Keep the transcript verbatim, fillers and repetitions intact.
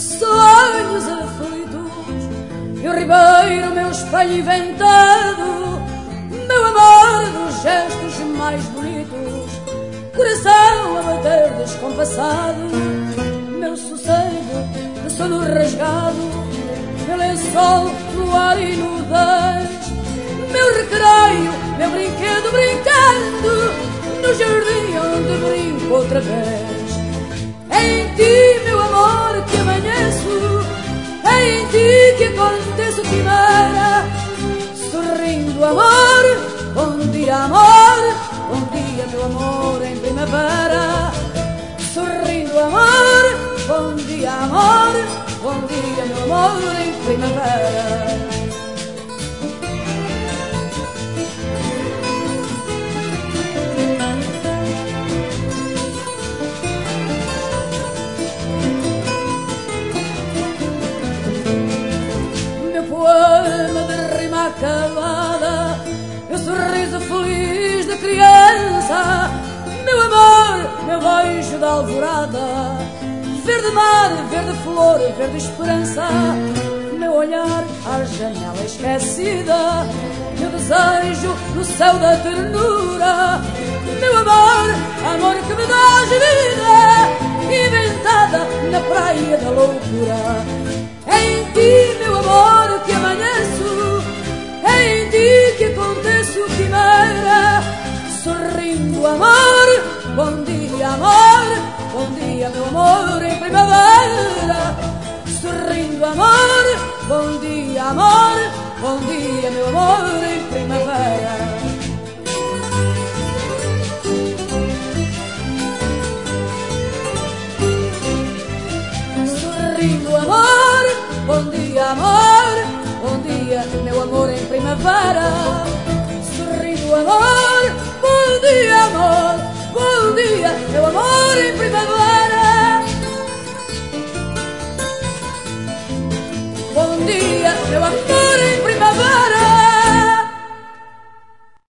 sonhos aflitos, e o ribeiro, meu espelho inventado, meu amor dos gestos mais bonitos, coração a bater descompassado, meu sossego de sono rasgado, meu lençol, luar e nudez, meu recreio, meu brinquedo brincando no jardim onde brinco outra vez. É em ti, meu amor, que amanheço, é em ti que aconteço quimera, sorrindo amor, bom dia amor, bom dia meu amor em primavera, sorrindo amor, bom dia amor, bom dia meu amor em primavera. Poema de rima acabada, meu sorriso feliz de criança, meu amor, meu beijo da alvorada, verde mar, verde flor, verde esperança, meu olhar à janela esquecida, meu desejo no céu da ternura, meu amor, amor que me dás vida, inventada na praia da loucura. É em ti, meu amor, que amanheço, é em ti que aconteço quimera, sorrindo amor, bom dia amor, bom dia meu amor em primavera, sorrindo amor, bom dia amor, bom dia meu amor em primavera. Sorrindo amor, bom dia amor, bom dia meu amor em primavera, sorrindo amor, bom dia amor, bom dia meu amor em primavera.